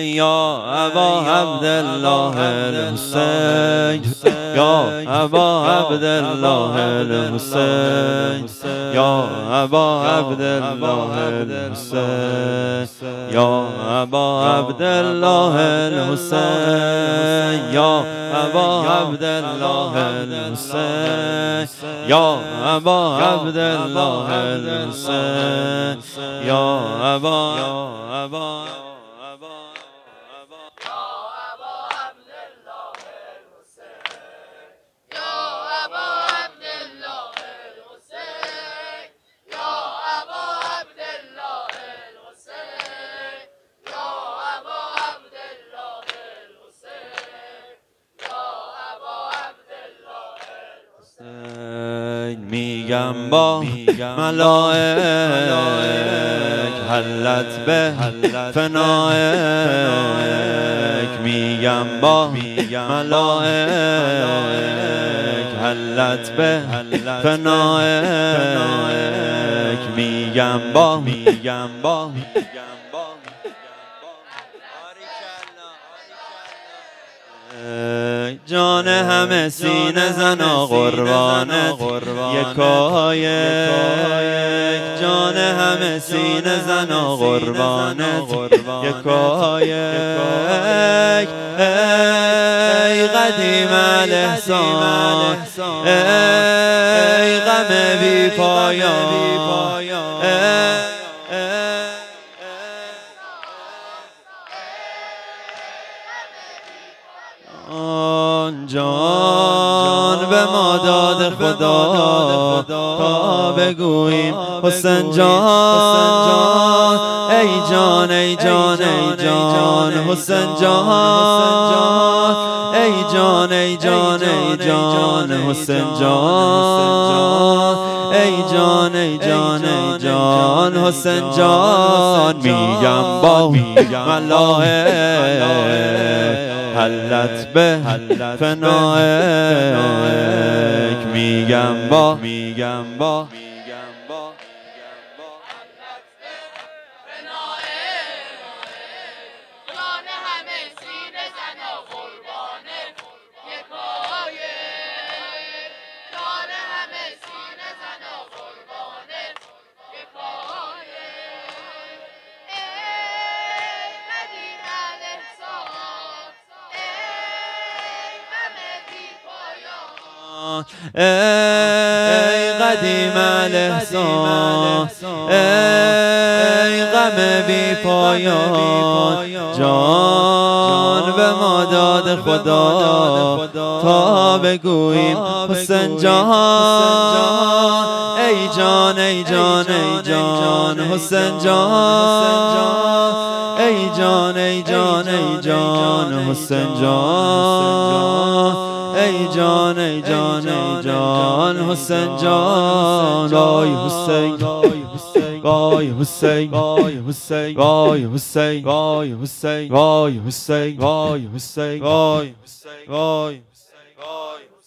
یا ابا عبدالله الحسین یا ابا عبدالله الحسین یا ابا عبدالله الحسین یا ابا عبدالله الحسین یا ابا عبدالله الحسین یا ابا عبدالله الحسین یا ابا میگم با ملائک حلت به فنائک میگم با ملائک حلت به فنائک میگم با جان همه سینه زنا قربانت یکایک جان همه سینه زنا قربانت یکایک ای قدیم الاحسان ای غم بی پایان جان به ما داد خدا تا بگوییم حسین جان ای جان ای جان ای جان حسین جان ای جان ای جان ای جان حسین جان ای جان ای جان ای جان حسین جان میگم با ملائک حلت به فنائک میگم با ای قدیم الاحسان ای غم بی پایان جان به ما داد خدا تا بگوییم حسین جان ای جان ای جان ای جان حسین جان ای جان ای جان ای جان حسین جان ای جان ای جان ای جان حسین جان آی حسین آی حسین آی حسین آی حسین آی حسین آی حسین آی حسین آی حسین آی